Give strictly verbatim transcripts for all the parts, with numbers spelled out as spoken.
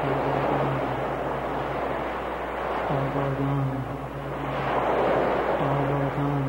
آبادان آبادان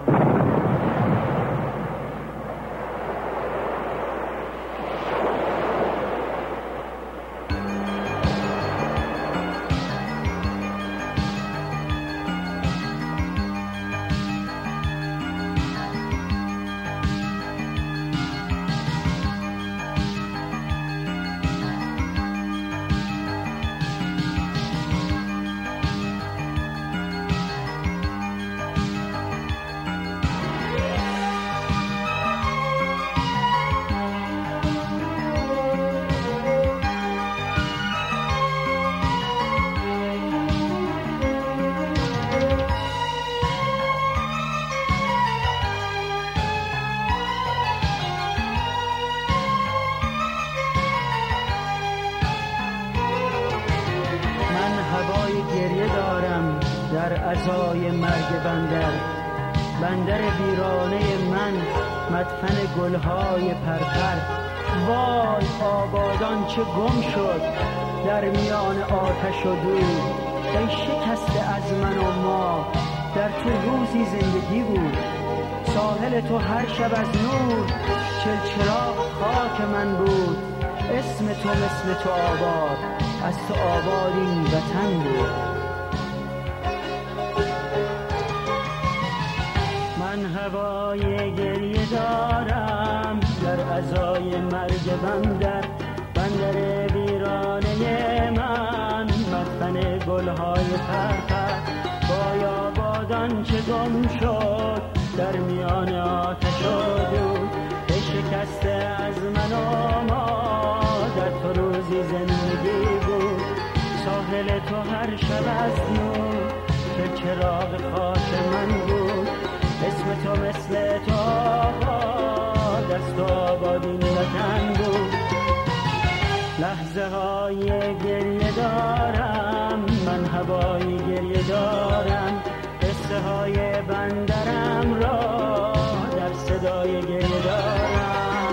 در عزای مرگ بندر، بندر ویرانه من، مدفن گلهای پرپر. وای آبادان چه گم شد در میان آتش و دود. ای شکسته از من و ما، در تو روزی زندگی بود. ساحل تو هر شب از نور، چلچراغ خاک من بود. اسم تو مثل تو آباد، از تو آباد این وطن بود. من هوای گریه دارم در عزای مرگ بندر، بندر ویرانه من، مدفن گلهای پرپر. وای آبادان چه گم شد در میان آتش و دود. ای شکسته از من و ما، در تو روزی زندگی بود. ساحل تو هر شب از نور، که چراغ خاک من بود. اسم تو مثل تو آباد، از تو آباد این وطن بود. لحظه های گریه دارم، من هوای گریه دارم. قصه های بندرم را در صدای گریه دارم.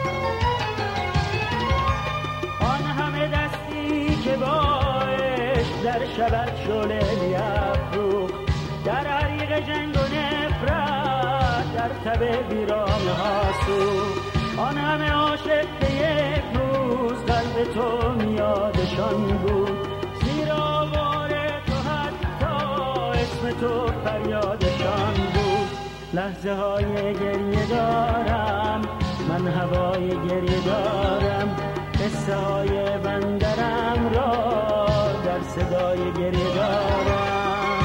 آن همه دستی که با عشق در شبت شعله می‌افروخت، در حریق جنگ و نفرت در تب ویرانه ها سوخت. آن همه عاشق که یک روز قلب تو میادشان بود. زیر آوار تو حتی اسم تو فریادشان بود. لحظه های گریه دارم، من هوای گریه دارم. قصه های بندرم را در صدای گریه دارم.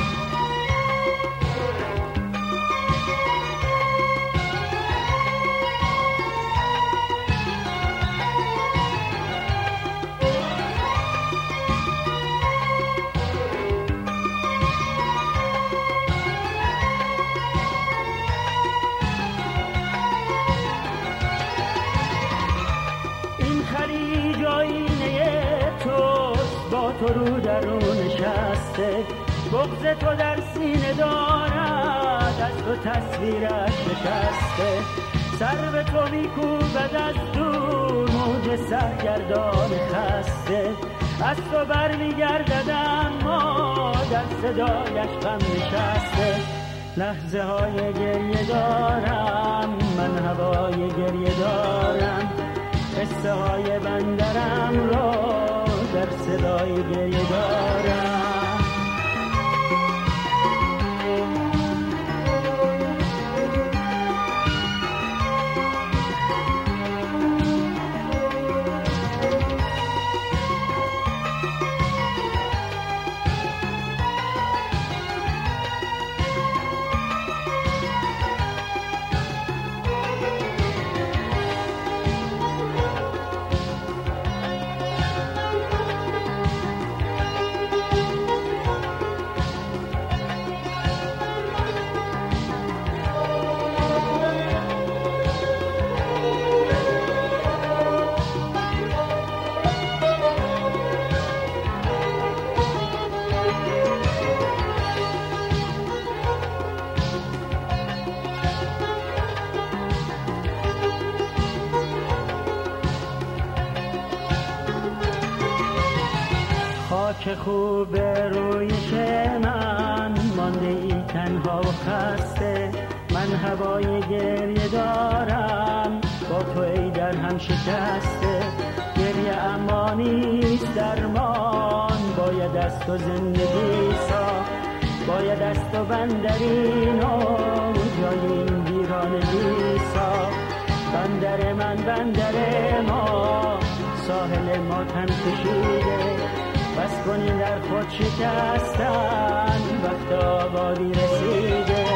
تو رو درون نشسته، بغض تو در سینه دارد، از تو تصویرش نشسته. سر به تو میکوبد از دور موج سرگردان خسته. از تو بر میگردد اما در صدایش غم نشسته. لحظه های گریه دارم، من هوای گریه دارم. قصه های بندرم را در صدای گریه دارم. چه خوبه رویش من مانده ای تنها و خسته، من هوای گریه دارم با تو ای در هم شکسته. گریه اما نیست درمان، باید از تو زندگی ساخت، باید از تو بندرین و جای این ویرانگی ساخت. بندر من بندر ما، ساحل ما تن کشیده، بس کنین در خود شکستن، وقت آبادی رسیده.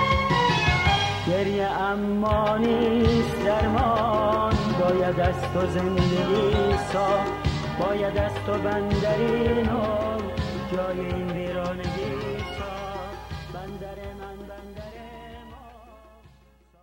گریه اما نیست درمان، باید از تو زندگی ساخت، باید از تو بندرین و جای این ویرانگی